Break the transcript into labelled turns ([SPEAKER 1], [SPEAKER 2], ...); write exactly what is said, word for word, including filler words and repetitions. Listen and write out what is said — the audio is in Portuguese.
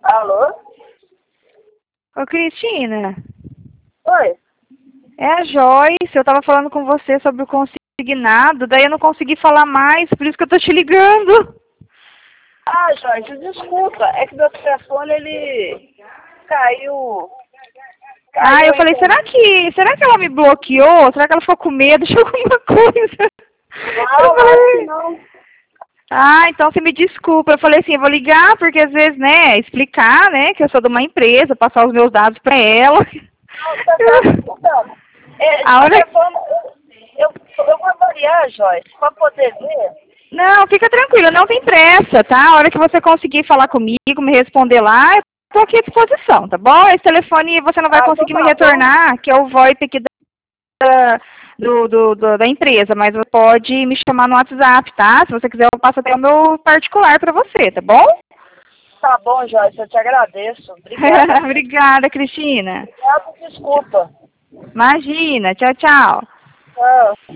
[SPEAKER 1] Alô?
[SPEAKER 2] Ô, Cristina,
[SPEAKER 1] Oi?
[SPEAKER 2] é a Joyce. Eu tava falando com você sobre o consignado, daí eu não consegui falar mais, por isso que eu tô te ligando.
[SPEAKER 1] Ah, Jorge, desculpa. É que meu telefone, ele caiu.
[SPEAKER 2] Ah,
[SPEAKER 1] Caiu
[SPEAKER 2] eu
[SPEAKER 1] a
[SPEAKER 2] falei, será
[SPEAKER 1] internet.
[SPEAKER 2] que, será que ela me bloqueou? Será que ela ficou com medo de alguma coisa? Eu
[SPEAKER 1] Não, acho que
[SPEAKER 2] falei,
[SPEAKER 1] não.
[SPEAKER 2] ah, então você me desculpa. Eu falei assim, eu vou ligar porque às vezes, né, explicar, né, que eu sou de uma empresa, passar os meus dados pra ela.
[SPEAKER 1] Não, você tá me escutando. É, de
[SPEAKER 2] A hora...
[SPEAKER 1] qualquer forma, eu, eu, eu vou avaliar, Joyce, para poder ver.
[SPEAKER 2] Não, fica tranquilo, não tem pressa, tá? A hora que você conseguir falar comigo, me responder lá, eu tô aqui à disposição, tá bom? Esse telefone você não vai
[SPEAKER 1] Ah, então
[SPEAKER 2] conseguir me
[SPEAKER 1] tá bom.
[SPEAKER 2] retornar, que é o VoIP aqui da, do, do, do- da empresa, mas você pode me chamar no WhatsApp, tá? Se você quiser, eu passo até o meu particular pra você, tá bom?
[SPEAKER 1] Tá bom, Joyce, eu te agradeço. Obrigada.
[SPEAKER 2] Obrigada, Cristina.
[SPEAKER 1] Obrigada, desculpa.
[SPEAKER 2] Imagina, tchau, tchau.
[SPEAKER 1] Tchau.